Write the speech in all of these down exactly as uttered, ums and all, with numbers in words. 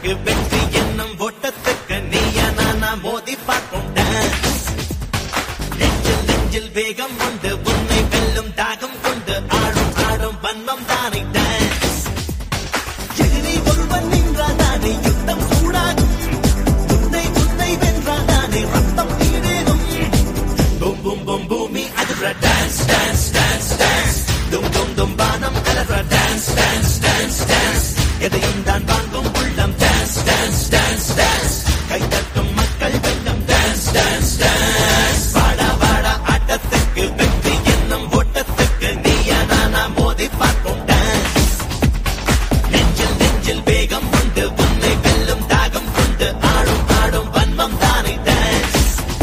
ஆட்டத்துக்கு வெற்றி என்னும் ஓட்டத்துக்கு நீயா நானா மோதி பார்க்கும் டான்ஸ். நெஞ்சில் நெஞ்சில் வேகம் உண்டு உன்னை வெல்லும் தாகம் கொண்டு ஆடும் ஆடும் வண்ணம் தானே டான்ஸ். எதிரி ஒருவன் நின்றால் தானே யுத்தம் சூடாகும். உன்னை உன்னை வென்றால் தானே ரத்தம் ஈடேறும். பூம் பூம் பூம் பூமி அதுற டான்ஸ் டான்ஸ் டான்ஸ் டான்ஸ். தும் தும் தும் வானம் அலற டான்ஸ் டான்ஸ் டான்ஸ் டான்ஸ். எதையும் தான் வாங்கும் உள்ளம் டான்ஸ் டான்ஸ் டான்ஸ் டான்ஸ். கைதட்டும் மக்கள் வெல்லம் டான்ஸ் டான்ஸ் டான்ஸ். வாடா வாடா ஆட்டத்துக்கு வெற்றி என்னும் ஓட்டத்துக்கு நீயா நானா மோதி பார்க்கும் டான்ஸ். நெஞ்சில் நெஞ்சில் வேகம் உண்டு உன்னை வெல்லும் தாகம் கொண்டு ஆடும் ஆடும் வன்மம் தானே டான்ஸ்.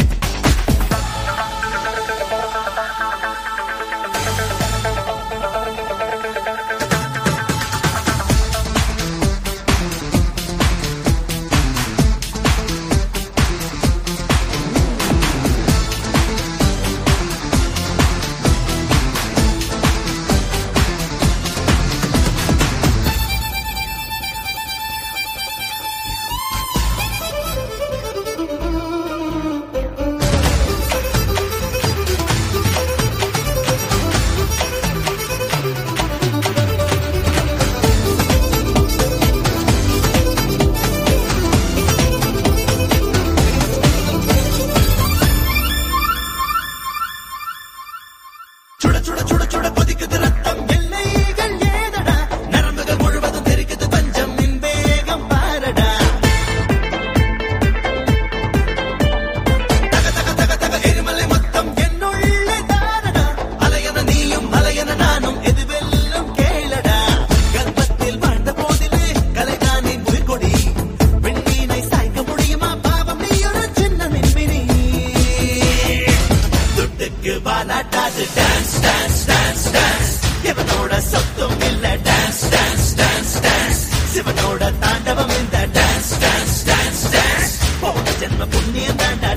சுட சுட சுட சுட கொதிக்குது ரத்தம் எல்லைகள் ஏதடா. நரம்புகள் முழுவதும் தெரிக்குது பஞ்சம் நின் வேகம் பாரடா. தக தக தக தக எரிமலை மொத்தம் என்னுள்ளே தாரடா. அலையன நீயும் அலையன நானும் எது வெல்லும் கேளடா. கர்ப்பத்தில் வாழ்ந்த போதிலே கலைதானே உயிர்கொடி. விண்மீனை சாய்க்க முடியுமா பாவம் நீ ஒரு சின்ன மின்மினி. துட்டுக்கு வாலாட்டாது டான்ஸ் டான்ஸ் டான்ஸ் டான்ஸ். இவனோட சொத்தும் இல்ல டான்ஸ் டான்ஸ் டான்ஸ் டான்ஸ். சிவனோட தாண்டவம் இந்த டான்ஸ் டான்ஸ் டான்ஸ் டான்ஸ். போன ஜென்ம புண்ணியம் தாண்டா